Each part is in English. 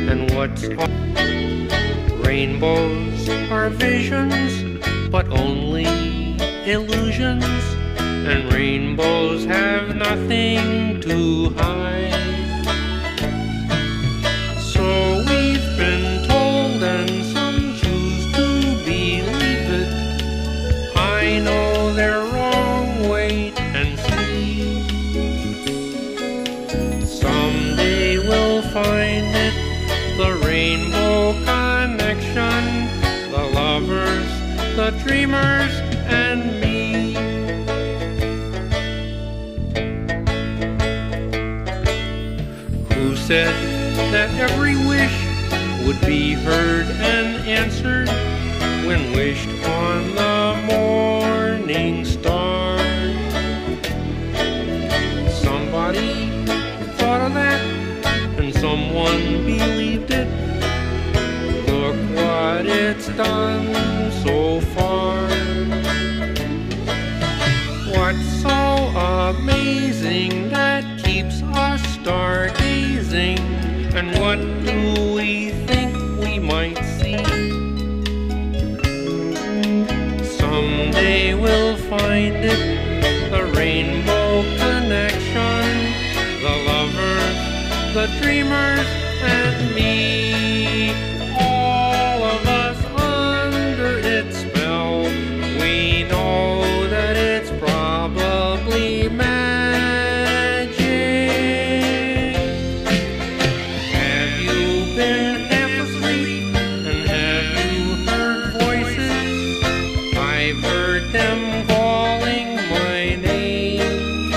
And what's all rainbows are visions, but only illusions. And rainbows have nothing to hide. So we've been told, and some choose to believe it. I know they're wrong, wait and see. Someday we'll find it, the rainbow connection, the lovers, the dreamers, and me. Who said that every wish would be heard and answered when wished on the morning star? Somebody thought of that, and someone believed it. Look what it's done so far. What's so amazing that keeps us stargazing? And what do we think we might see? Someday we'll find it, the rainbow connection, the lovers, the dreamers, and me. All of us under its spell, we know that it's probably magic. Have you been half asleep, and have you heard voices? I've heard them calling my name.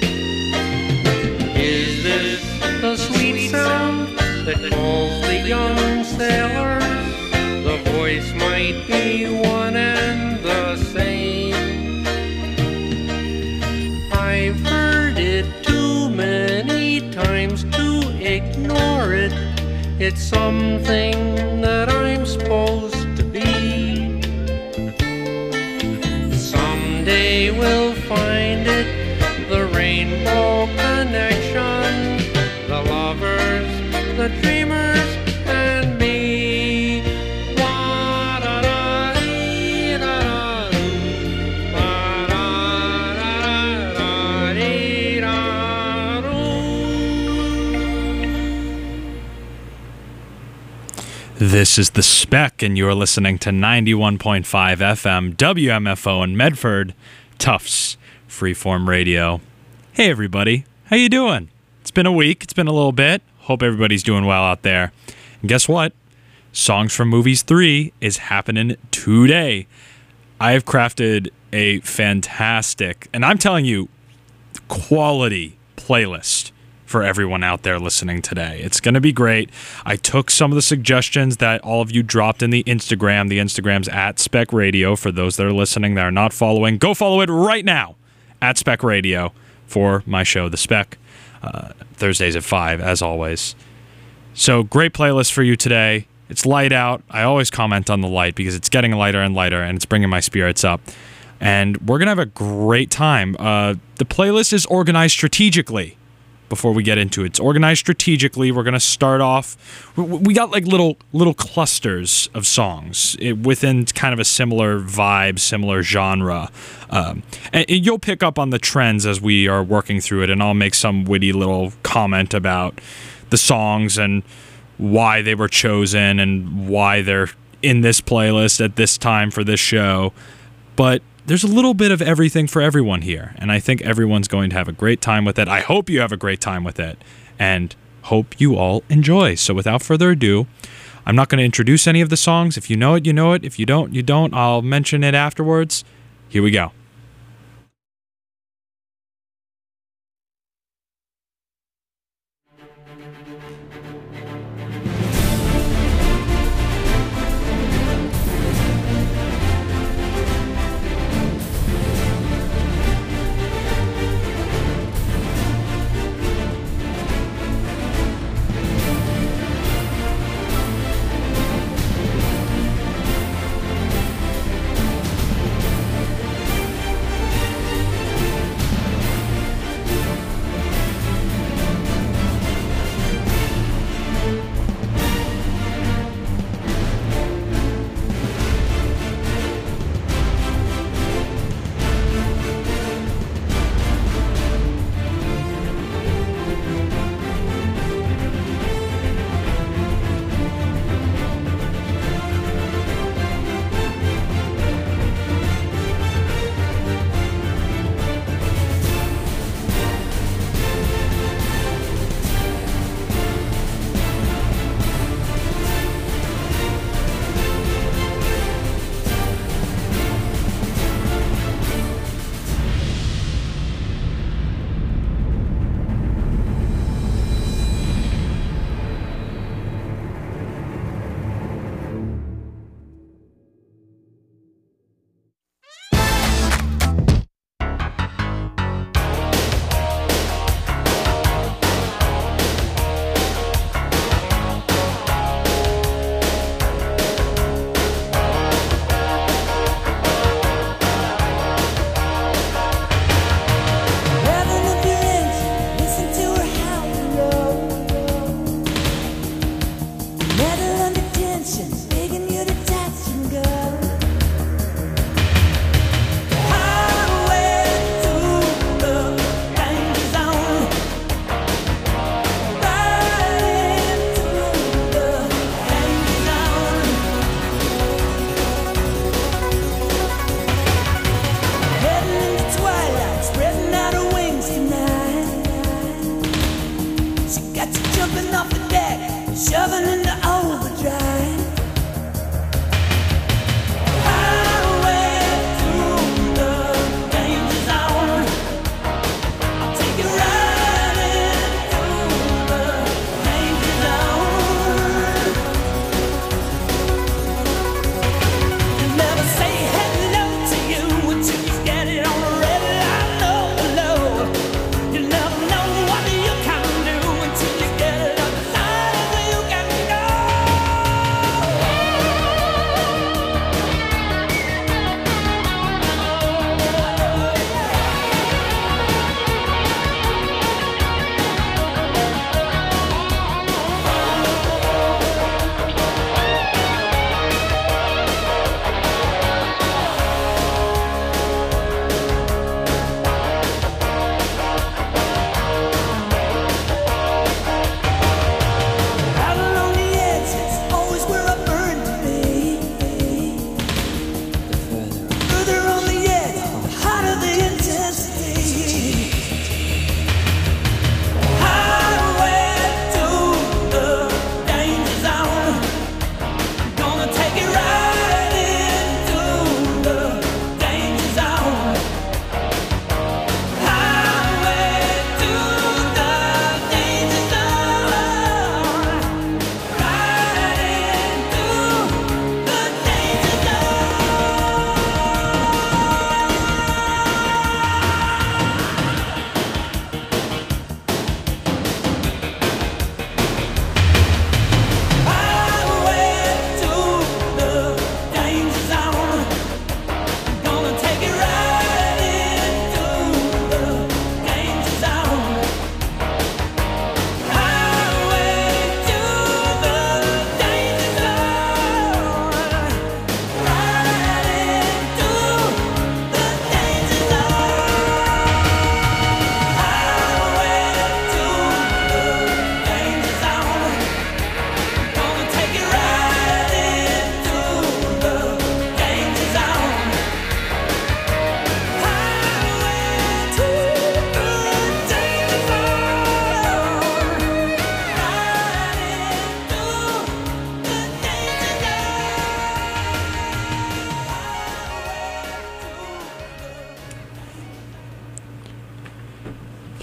Is this the sweet sound that calls the young sailors? The voice might be one and the same. I've heard it too many times to ignore it. It's something that I'm supposed to be. Someday we'll find it, the rainbow connection, the lovers, the dreamers, and me. This is The Spec, and you're listening to 91.5 FM WMFO in Medford, Tufts Freeform Radio. Hey everybody, how you doing? It's been a week, it's been a little bit. Hope everybody's doing well out there. And guess what? Songs from Movies 3 is happening today. I have crafted a fantastic, and I'm telling you, quality playlist for everyone out there listening today. It's going to be great. I took some of the suggestions that all of you dropped in the Instagram. The Instagram's at Spec Radio. For those that are listening that are not following, go follow it right now at Spec Radio for my show, The Spec. Thursdays at 5, as always. So great playlist for you today. It's light out. I always comment on the light because it's getting lighter and lighter, and it's bringing my spirits up. And we're going to have a great time. The playlist is organized strategically. Before we get into it, it's organized strategically. We're going to start off. We got like little clusters of songs within kind of a similar vibe, similar genre. And you'll pick up on the trends as we are working through it, and I'll make some witty little comment about the songs and why they were chosen and why they're in this playlist at this time for this show. But there's a little bit of everything for everyone here, and I think everyone's going to have a great time with it. I hope you have a great time with it, and hope you all enjoy. So without further ado, I'm not going to introduce any of the songs. If you know it, you know it. If you don't, you don't. I'll mention it afterwards. Here we go.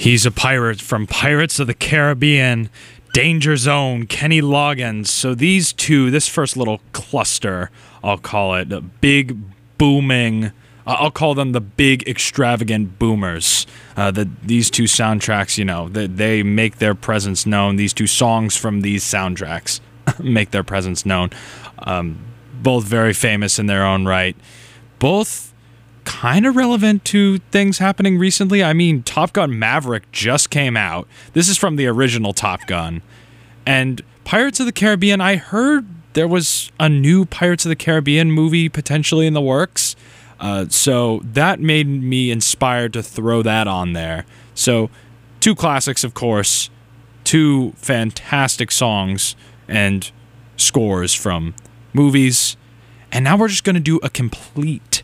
He's a pirate from Pirates of the Caribbean, Danger Zone, Kenny Loggins. So these two, this first little cluster, I'll call it, a big booming, I'll call them the big extravagant boomers. These two soundtracks, you know, they make their presence known. These two songs from these soundtracks make their presence known. Both very famous in their own right. Both kind of relevant to things happening recently. I mean, Top Gun Maverick just came out. This is from the original Top Gun. And Pirates of the Caribbean, I heard there was a new Pirates of the Caribbean movie potentially in the works. So that made me inspired to throw that on there. So two classics, of course, two fantastic songs and scores from movies. And now we're just going to do a complete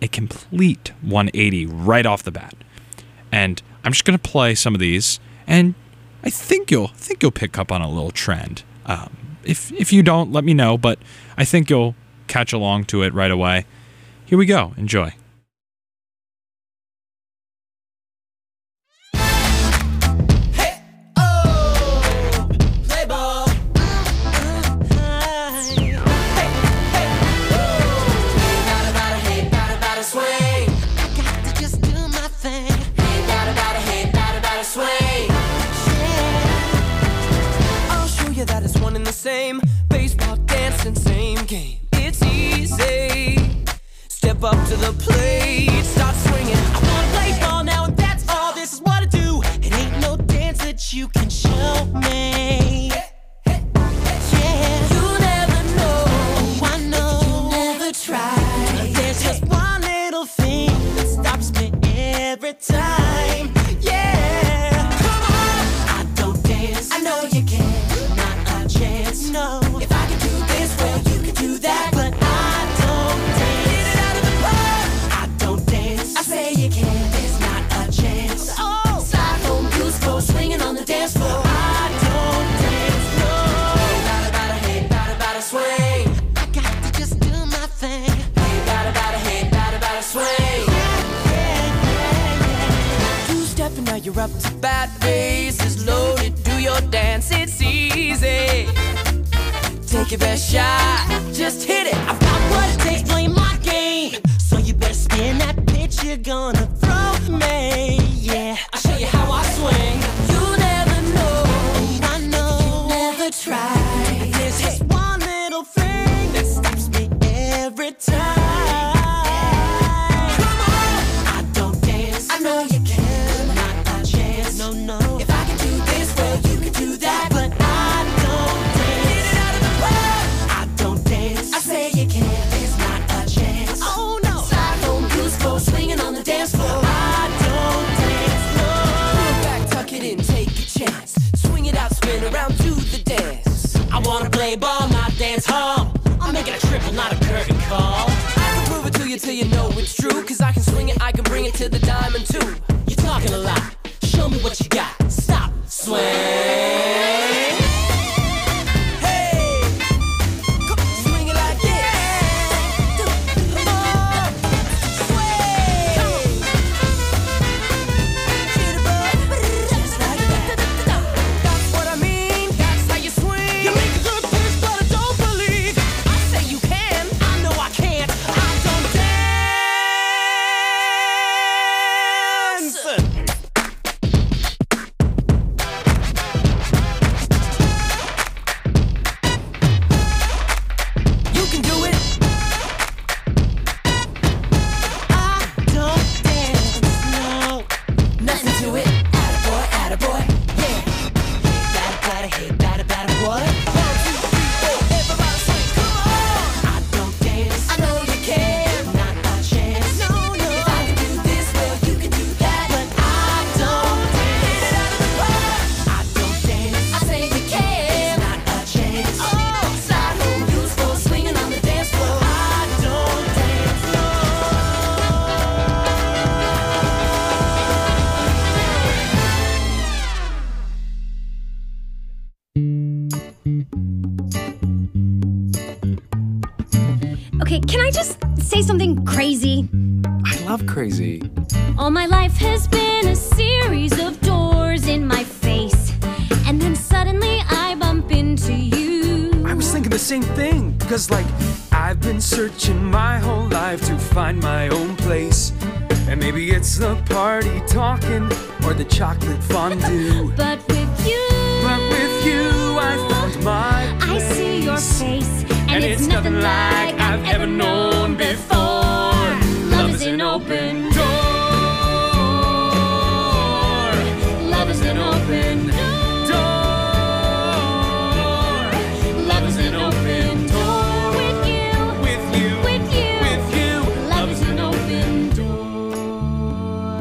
180 right off the bat. And I'm just going to play some of these, and I think you'll pick up on a little trend. If you don't, let me know, but I think you'll catch along to it right away. Here we go. Enjoy. Same baseball dancing, same game. It's easy. Step up to the plate, start swinging. I wanna play ball now, and that's all. This is what I do. It ain't no dance that you can show me. Yeah, you never know. Oh, I know. You never try. There's just one little thing that stops me every time. Yeah, come on. I don't dance. I know you can. No. If I can do this, well, you can do that. But I don't dance. Get it out of the park. I don't dance. I say you can. There's not a chance. Oh, slide home, blues go swinging on the dance floor. I don't dance. No. Hey, bada, swing. I got to just do my thing. Hey, bada, swing. Yeah. Two-step and now you're up to bat. Bass is loaded. Do your dance. It's easy. Take your best shot, just hit it. I've got what it takes, play my game. So you better spin that pitch you're gonna throw me. Yeah, I'll show you how I swing. You never know. Oh, I know. You never try. There's just one little thing that stops me every time. Come on. I don't dance. I know you can. Not a chance. No. If I can do this, well, you can do that. But I don't dance. I don't dance. I say you can. There's not a chance. Oh no. Slide home, blues go swinging on the dance floor. I don't dance. No. Pull back, tuck it in, take a chance. Swing it out, spin around, do the dance. I wanna play ball, not dance hall. I'm making a triple, not a curtain call. I can prove it to you till you know it's true. Cause I can swing it, I can bring it to the diamond too. You're talking a lot. Show me what you got. Stop. Swing. Okay, can I just say something crazy? I love crazy. All my life has been a series of doors. in my face, and then suddenly I bump into you. I was thinking the same thing, because like I've been searching my whole life to find my own place. And maybe it's the party talking or the chocolate fondue. But with you, I found my place. I see your face, and it's nothing like I've ever known before. Love is an open door. Love is an open door. Love is an open door. With you, love is an open door.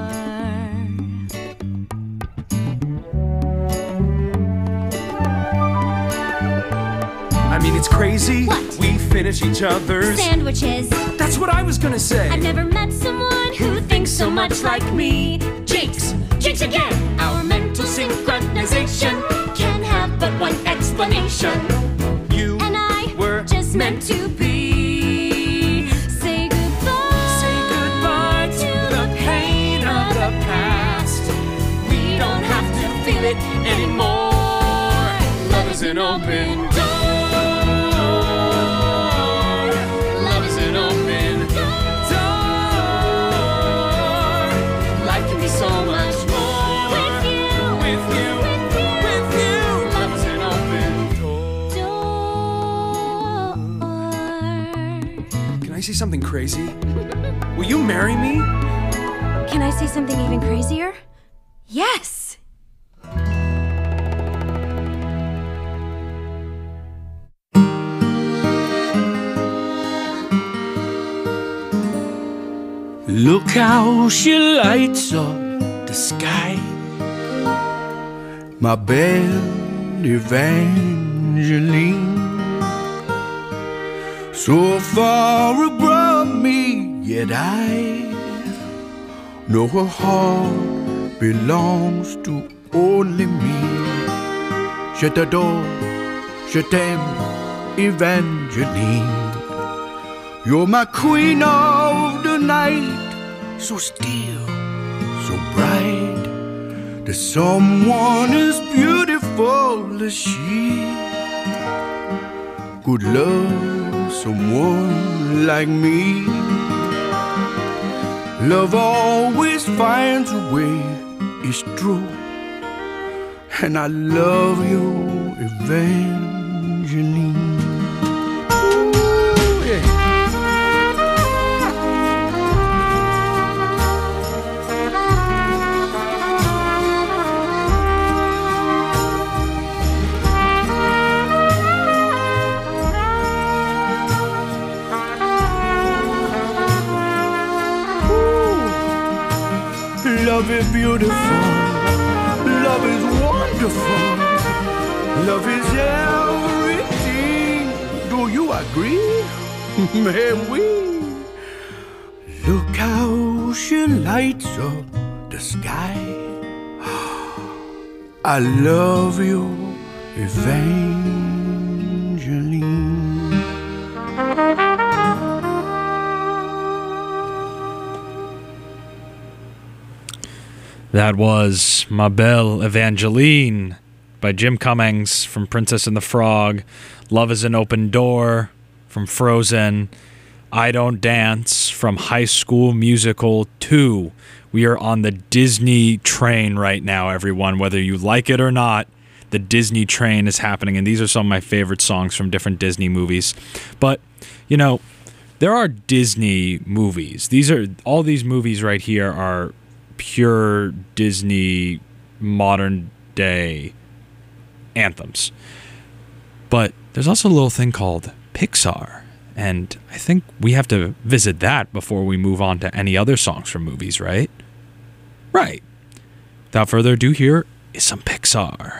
I mean, it's crazy. What? We finish each other's Sandwiches. That's what I was gonna say. I've never met someone who thinks so much like me. Jinx again. Our mental synchronization can have but one explanation. You And I were just meant to be. Say goodbye. Say goodbye to the pain of the past. We don't have to feel it anymore. Love is an open door. Love is an open door. Life can be so much more. With you. Love is an open door. Can I say something crazy? Will you marry me? Can I say something even crazier? Yes! Look how she lights up the sky, my belle Evangeline. So far above me, yet I know her heart belongs to only me. Je t'adore, je t'aime, Evangeline. You're my queen of the night, so still, so bright. There's someone as beautiful as she could love someone like me. Love always finds a way, it's true. And I love you, Evangeline. Ooh, yeah. Love is beautiful, love is wonderful, love is everything. Do you agree? May we? Look how she lights up the sky. I love you, Evangeline. That was Ma Belle Evangeline by Jim Cummings from Princess and the Frog, Love is an Open Door from Frozen, I Don't Dance from High School Musical 2. We are on the Disney train right now, everyone. Whether you like it or not, the Disney train is happening, and these are some of my favorite songs from different Disney movies. But, you know, there are Disney movies. All these movies right here are pure Disney modern day anthems. But there's also a little thing called Pixar, and I think we have to visit that before we move on to any other songs from movies, right? Right. Without further ado, here is some Pixar.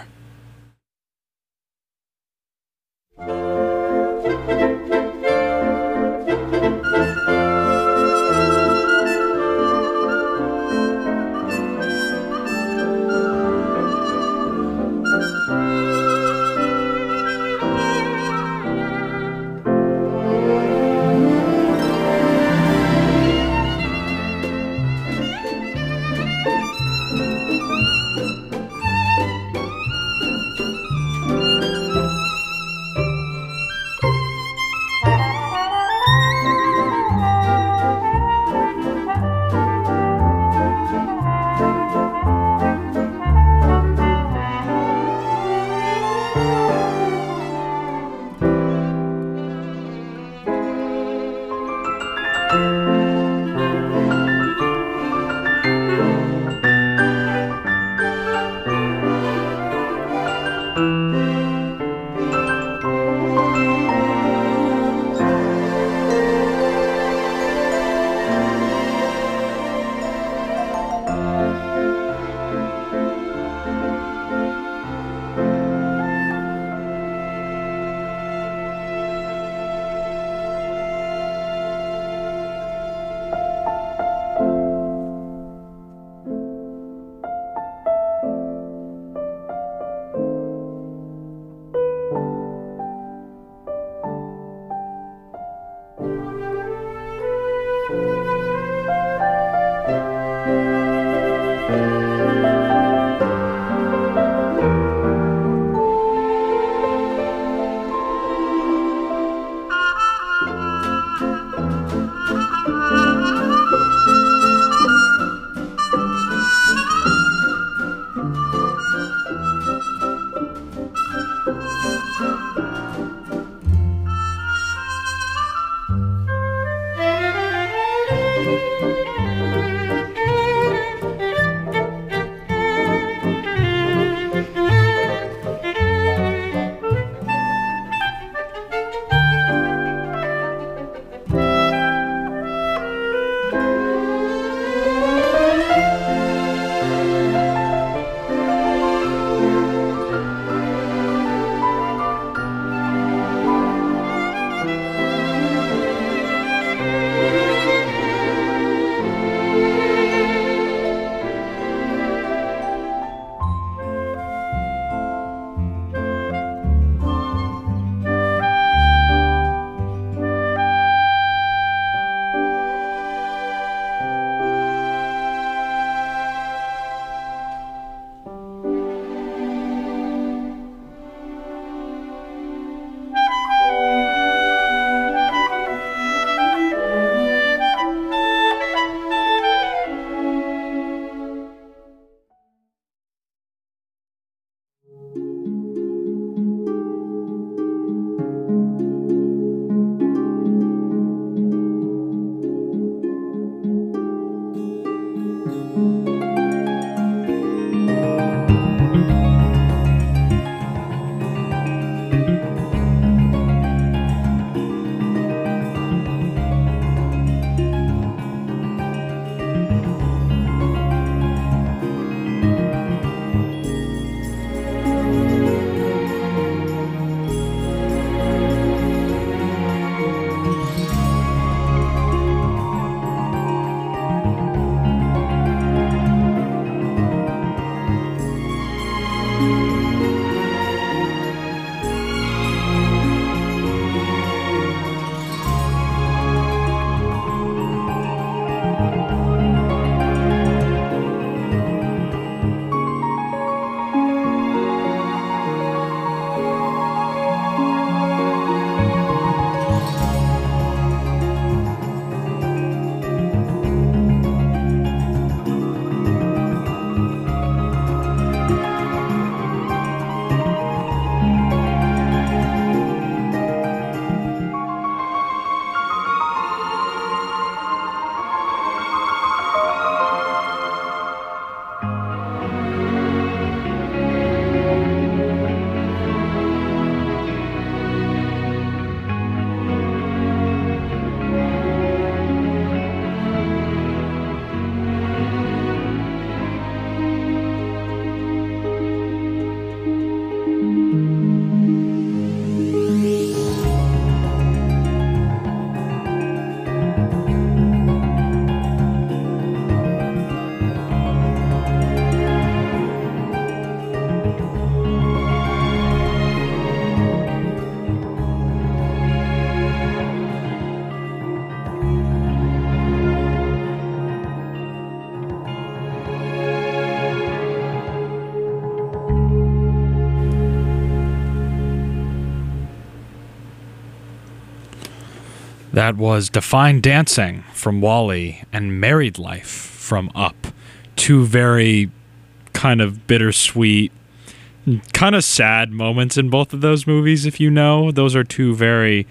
That was Define Dancing from WALL-E and Married Life from Up. Two very kind of bittersweet, kind of sad moments in both of those movies, if you know. Those are two very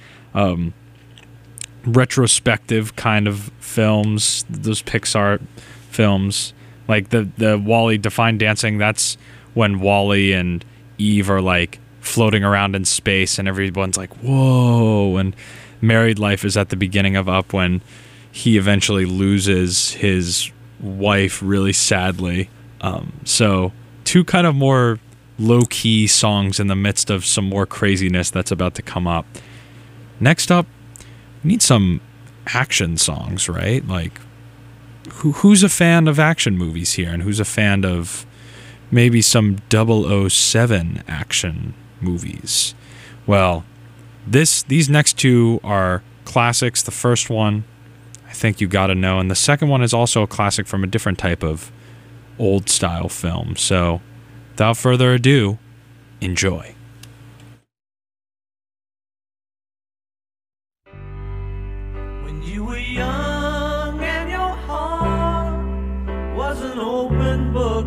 retrospective kind of films, those Pixar films. Like the WALL-E Define Dancing, that's when WALL-E and Eve are like floating around in space and everyone's like, whoa. And Married Life is at the beginning of Up when he eventually loses his wife really sadly. So two kind of more low-key songs in the midst of some more craziness that's about to come up. Next up, we need some action songs, right? Like, who's a fan of action movies here, and who's a fan of maybe some 007 action movies? Well, these next two are classics. The first one, I think you gotta know, and the second one is also a classic from a different type of old-style film. So, without further ado, enjoy. When you were young and your heart was an open book,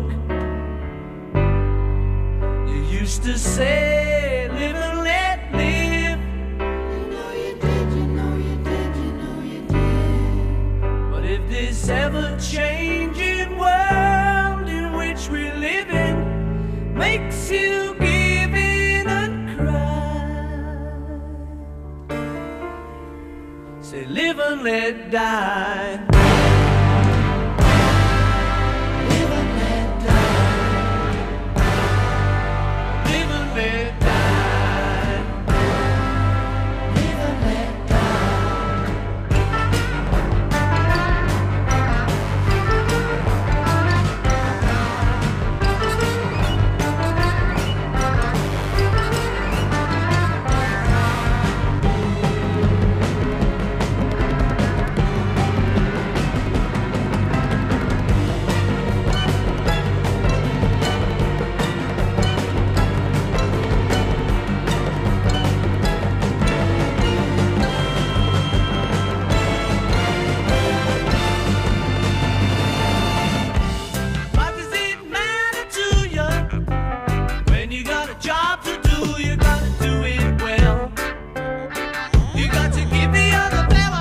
you used to say, live and let live. You know you did, you know you did, you know you did. But if this ever-changing world in which we live in makes you give in and cry, say live and let die. Live and let die. Live and let die. Live and let die. What does it matter to you when you got a job to do? You gotta do it well. You got to give the other fella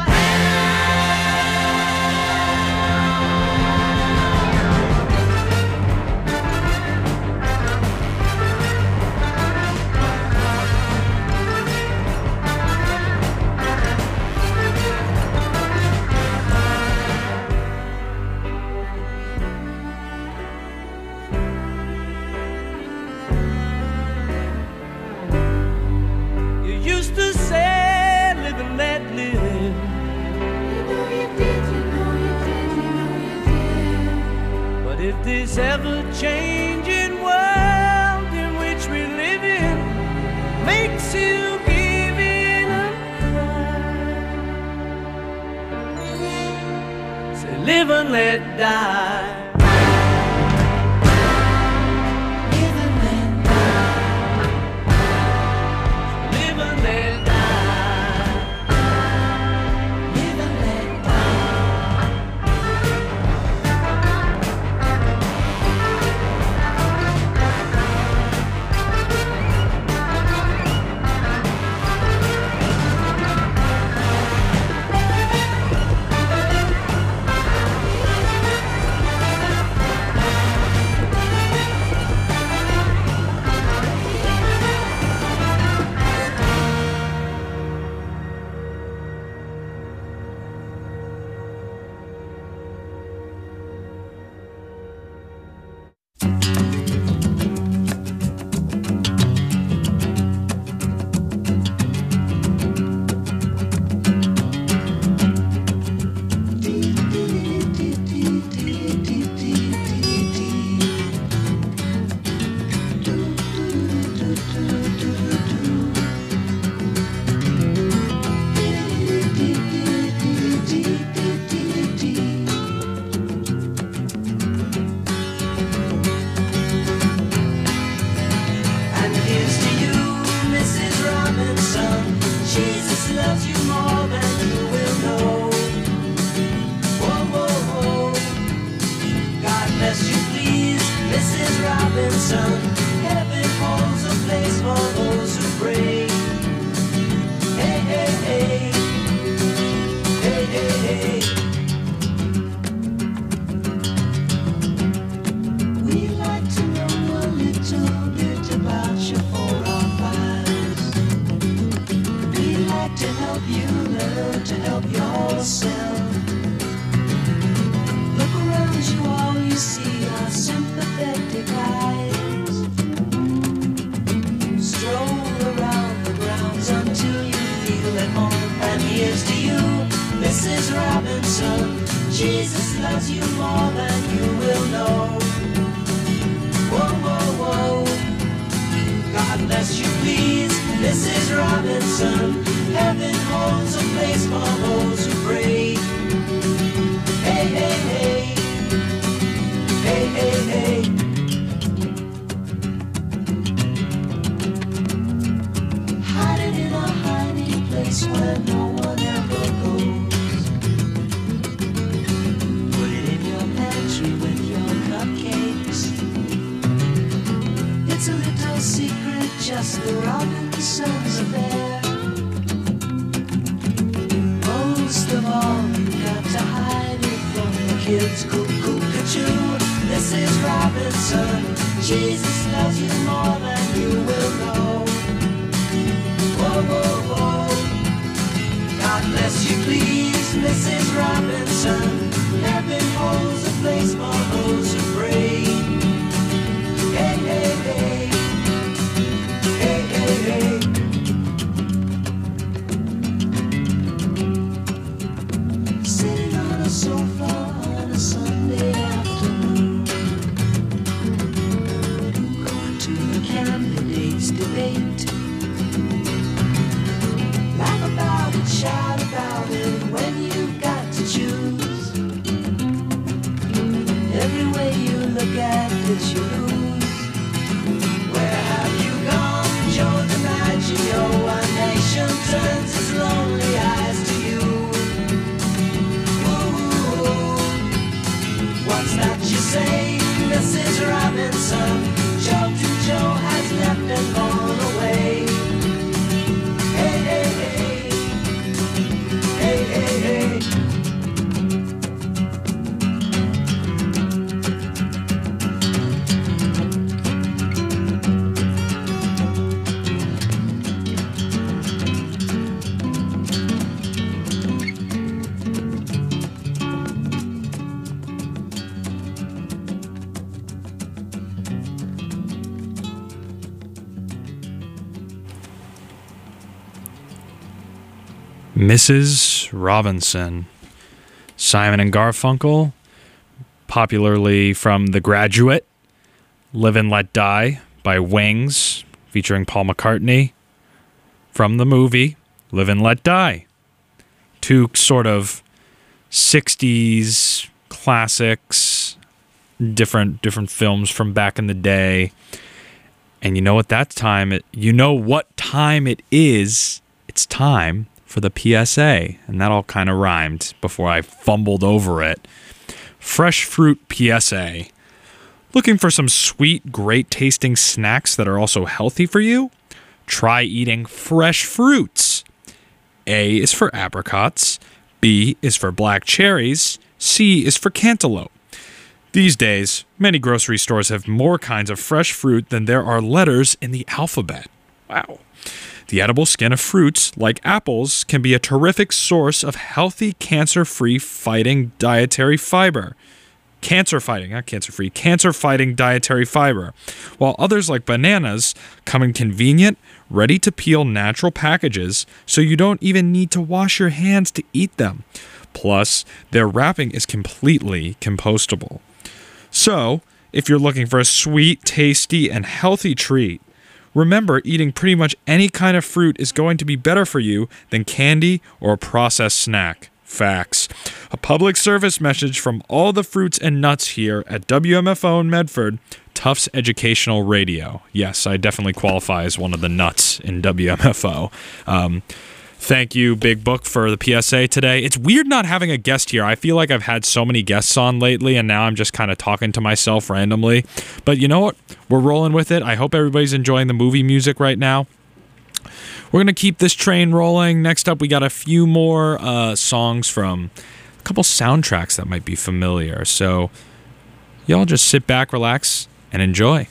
You used to say, live and let live. You know you did, you know you did, you know you did. But if this ever-changing world in which we live in makes you give in and cry, say live and let die. Live and let die. Live and let die. Live and let die. Robinson. Heaven holds a place for those who pray. Hey, hey, hey. Hey, hey, hey. We'd like to know a little bit about your 405s. We'd like to help you learn to help yourself. Look around you, all you see are sympathetic eyes. Stroll around the grounds until you feel at home. And here's to you, Mrs. Robinson. Jesus loves you more than you will know. Whoa, whoa, whoa. God bless you, please, Mrs. Robinson. Heaven holds a place for those who pray. Hey, hey, hey. Hey, hey, hey. Hiding in a hiding place where no one ever goes. Put it in your pantry with your cupcakes. It's a little secret, just the Robinsons affair. Most of all, you got to hide it from the kids. Cuckoo-cuckoo, Mrs. Robinson. Jesus loves you more than you will know. Whoa, whoa, whoa. God bless you, please, Mrs. Robinson. Heaven holds a place for those who pray. Hey, hey, hey. Hey, hey, hey. Sitting on a sofa on a Sunday afternoon, going to the candidates' debate. Laugh about it, shout about it when you've got to choose. Every way you look at it, you lose. Where have you gone, Joe DiMaggio? A nation turns its lonely eyes to you. What's that you say, Mrs. Robinson? Joe to Joe has left and gone away. Hey, hey, hey. Hey, hey, hey. Mrs. Robinson. Simon and Garfunkel, popularly from The Graduate. Live and Let Die by Wings, featuring Paul McCartney. From the movie Live and Let Die. Two sort of 60s classics, different films from back in the day. And you know what time it is? It's time for the PSA, and that all kind of rhymed before I fumbled over it. Fresh Fruit PSA. Looking for some sweet, great-tasting snacks that are also healthy for you? Try eating fresh fruits. A is for apricots, B is for black cherries, C is for cantaloupe. These days, many grocery stores have more kinds of fresh fruit than there are letters in the alphabet. Wow. The edible skin of fruits, like apples, can be a terrific source of healthy, cancer-free fighting dietary fiber. Cancer-fighting dietary fiber. While others, like bananas, come in convenient, ready-to-peel natural packages, so you don't even need to wash your hands to eat them. Plus, their wrapping is completely compostable. So, if you're looking for a sweet, tasty, and healthy treat, remember, eating pretty much any kind of fruit is going to be better for you than candy or a processed snack. Facts. A public service message from all the fruits and nuts here at WMFO in Medford, Tufts Educational Radio. Yes, I definitely qualify as one of the nuts in WMFO. Thank you, Big Book, for the PSA today. It's weird not having a guest here. I feel like I've had so many guests on lately, and now I'm just kind of talking to myself randomly. But you know what? We're rolling with it. I hope everybody's enjoying the movie music right now. We're going to keep this train rolling. Next up, we got a few more songs from a couple soundtracks that might be familiar. So y'all just sit back, relax, and enjoy.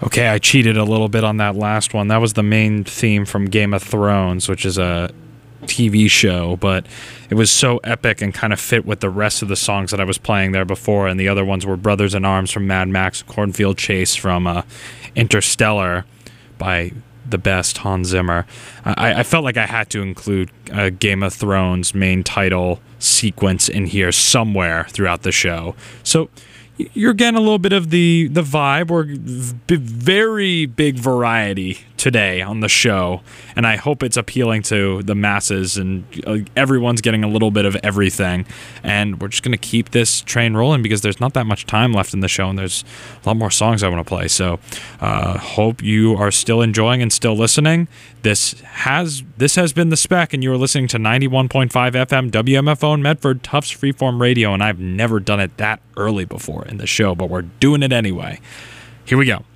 Okay, I cheated a little bit on that last one. That was the main theme from Game of Thrones, which is a TV show, but it was so epic and kind of fit with the rest of the songs that I was playing there before, and the other ones were Brothers in Arms from Mad Max, Cornfield Chase from Interstellar by the best Hans Zimmer. I felt like I had to include Game of Thrones main title sequence in here somewhere throughout the show. So you're getting a little bit of the vibe. We're very big variety today on the show, and I hope it's appealing to the masses and everyone's getting a little bit of everything. And we're just going to keep this train rolling because there's not that much time left in the show, and there's a lot more songs I want to play. So hope you are still enjoying and still listening. This has been The Spec, and you are listening to 91.5 FM WMFO in Medford, Tufts Freeform Radio, and I've never done it that early before in the show, but we're doing it anyway. Here we go.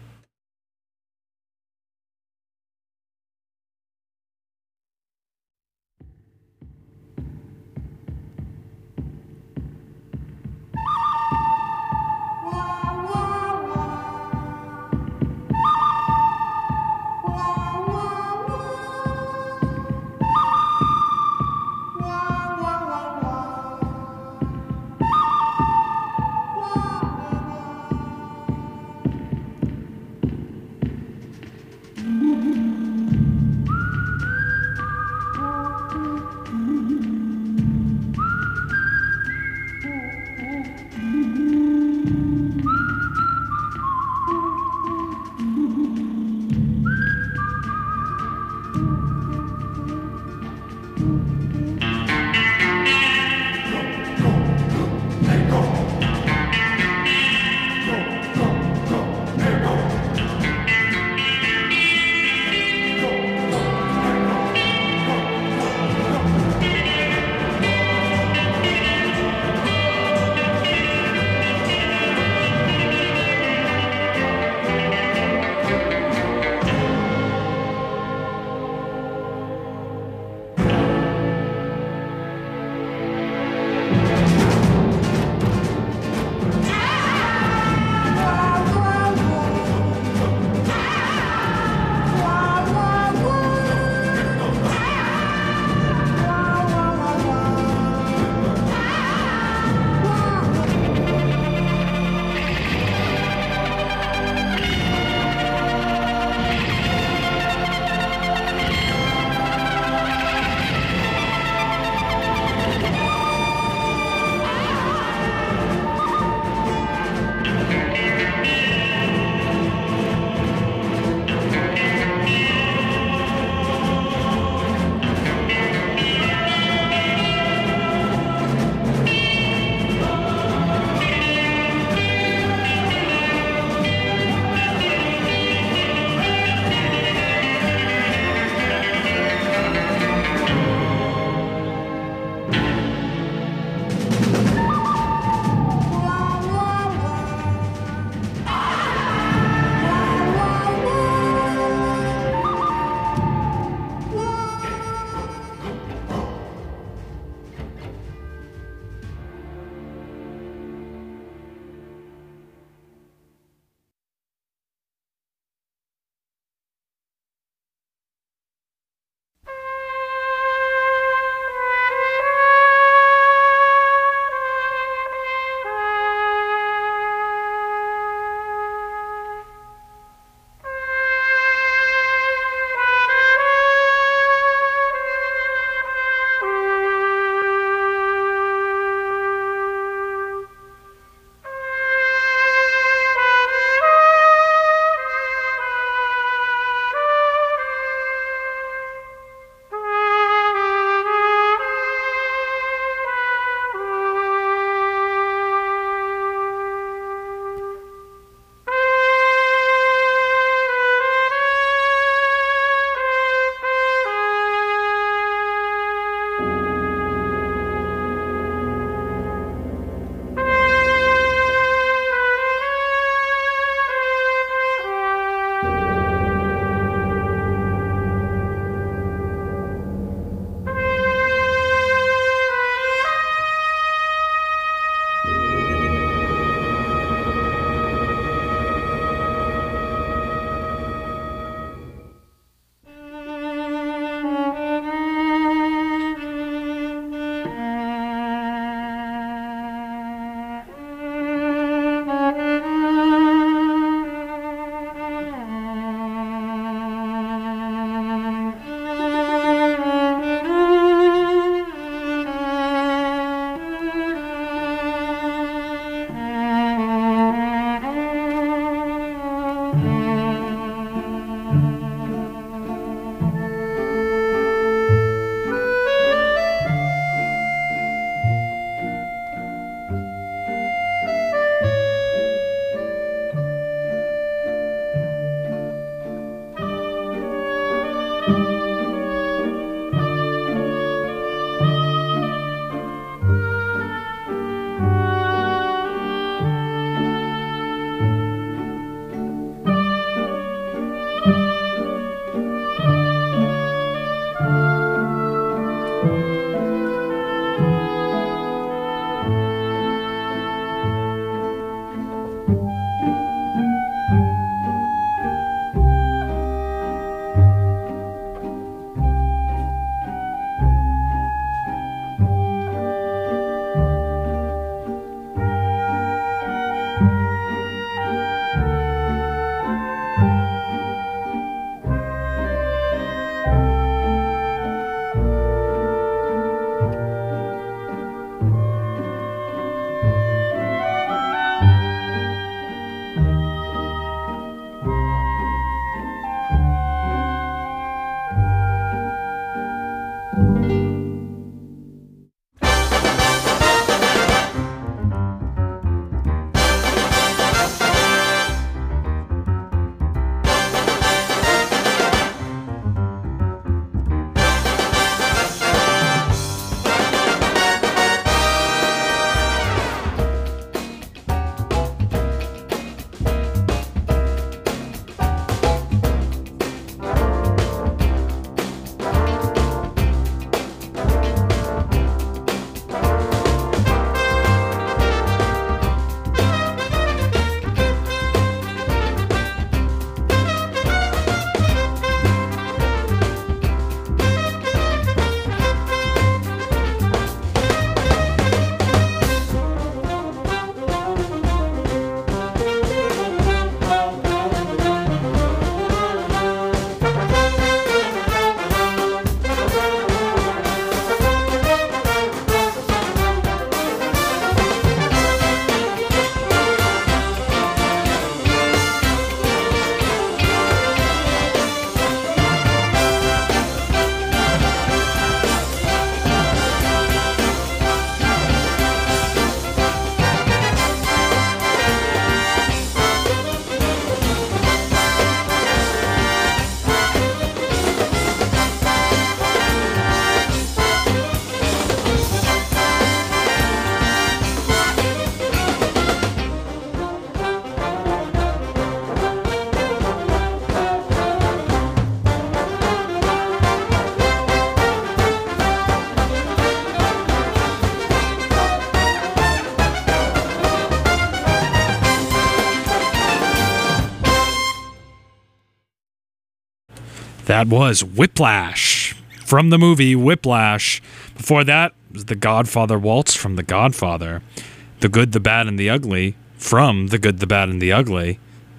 That was Whiplash from the movie Whiplash. Before that was The Godfather Waltz from The Godfather. The Good, the Bad, and the Ugly from The Good, the Bad, and the Ugly.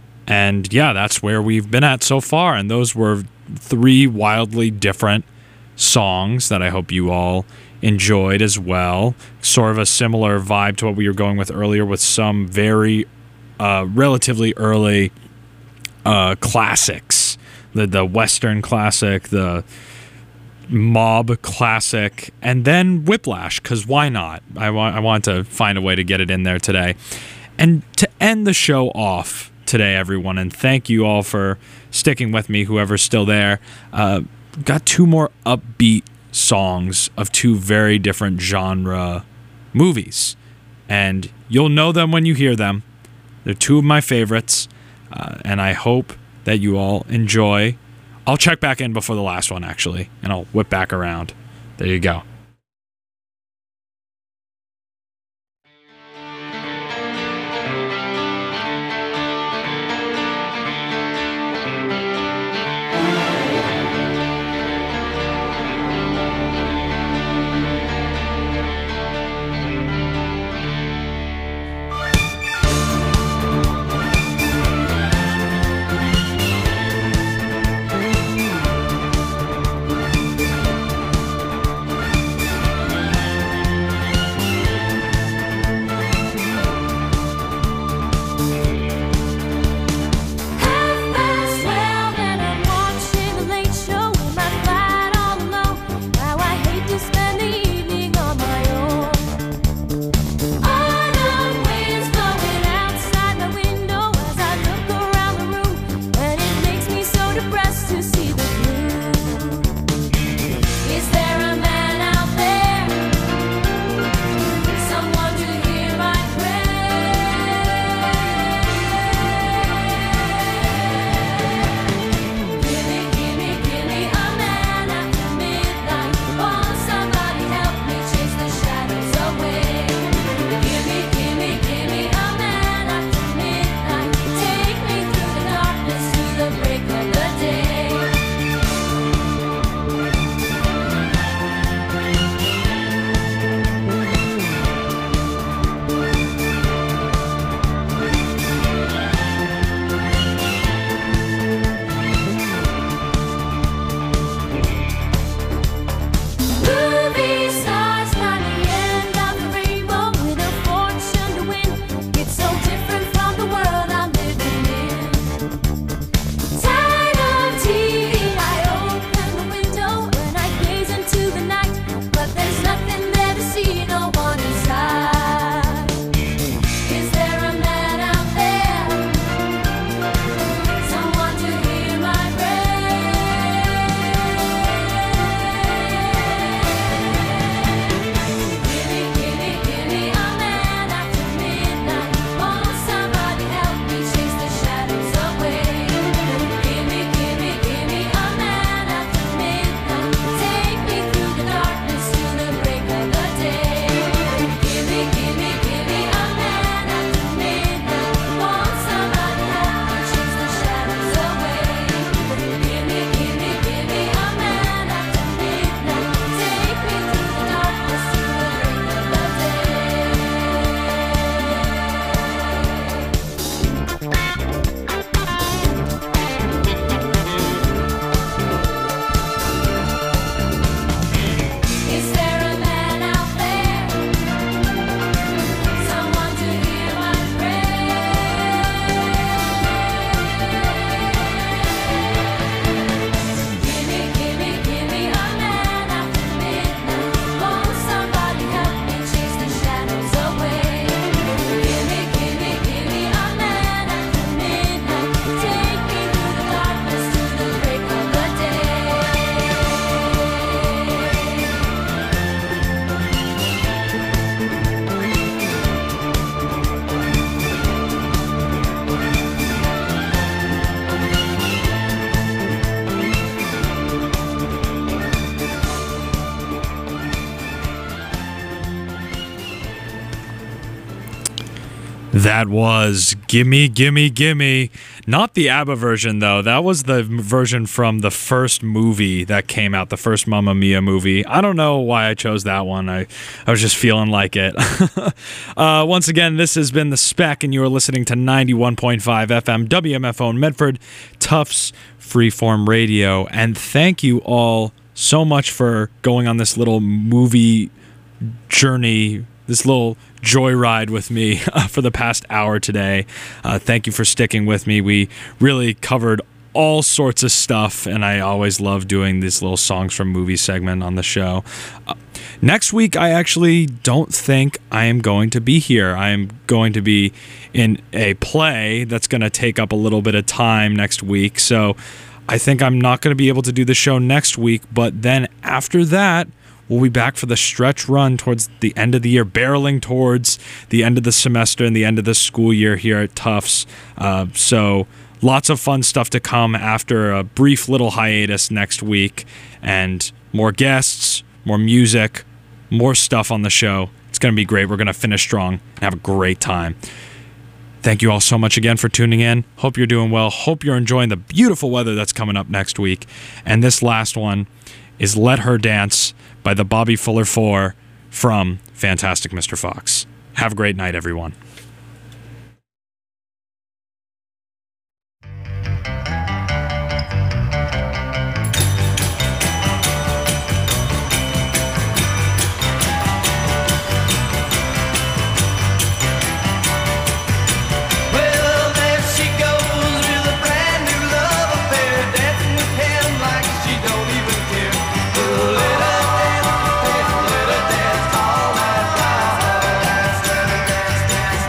And yeah, that's where we've been at so far. And those were three wildly different songs that I hope you all enjoyed as well. Sort of a similar vibe to what we were going with earlier, with some very relatively early classics. The Western classic, the Mob classic, and then Whiplash, because why not? I want to find a way to get it in there today. And to end the show off today, everyone, and thank you all for sticking with me, whoever's still there. Got two more upbeat songs of two very different genre movies, and you'll know them when you hear them. They're two of my favorites, and I hope that you all enjoy. I'll check back in before the last one, actually, and I'll whip back around. There you go. That was Gimme, Gimme, Gimme. Not the ABBA version, though. That was the version from the first movie that came out, the first Mamma Mia movie. I don't know why I chose that one. I was just feeling like it. Once again, this has been The Spec, and you are listening to 91.5 FM, WMFO in Medford, Tufts Freeform Radio. And thank you all so much for going on this little movie journey, this little joyride with me for the past hour today. Thank you for sticking with me. We really covered all sorts of stuff, and I always love doing these little songs from movie segment on the show. Next week, I actually don't think I am going to be here. I am going to be in a play that's going to take up a little bit of time next week, so I think I'm not going to be able to do the show next week, but then after that, we'll be back for the stretch run towards the end of the year, barreling towards the end of the semester and the end of the school year here at Tufts. So lots of fun stuff to come after a brief little hiatus next week, and more guests, more music, more stuff on the show. It's going to be great. We're going to finish strong and have a great time. Thank you all so much again for tuning in. Hope you're doing well. Hope you're enjoying the beautiful weather that's coming up next week. And this last one is Let Her Dance by the Bobby Fuller Four from Fantastic Mr. Fox. Have a great night, everyone. Well, there she goes with a brand new love affair, dancing with him like she don't even care. Let her dance all night long. Let her dance,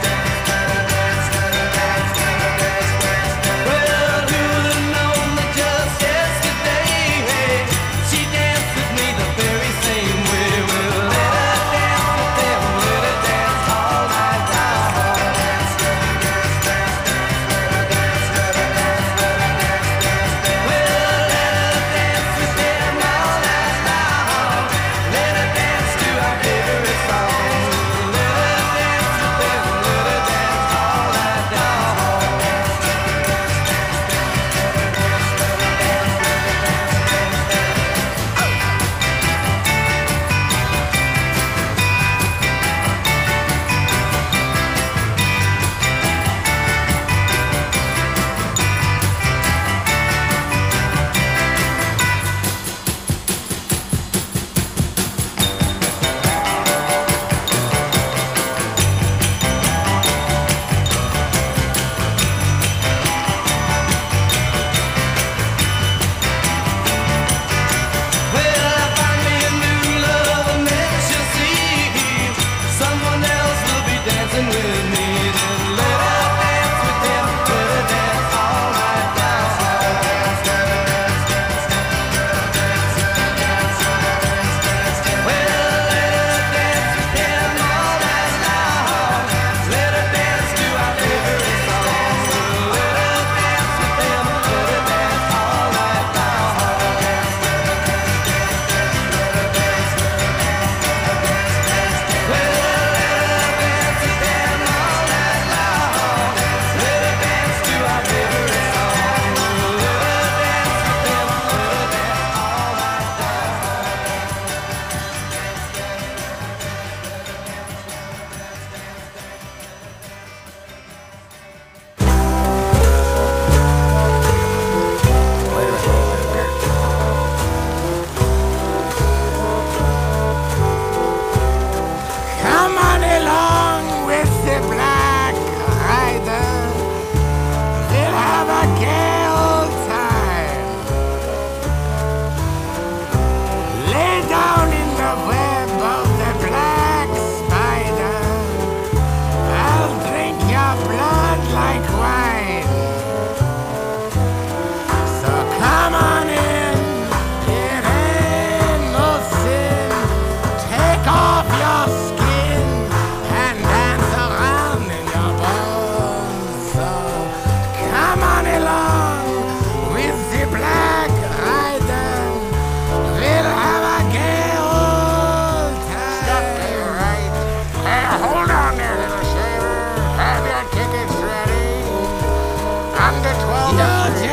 under 12 hours.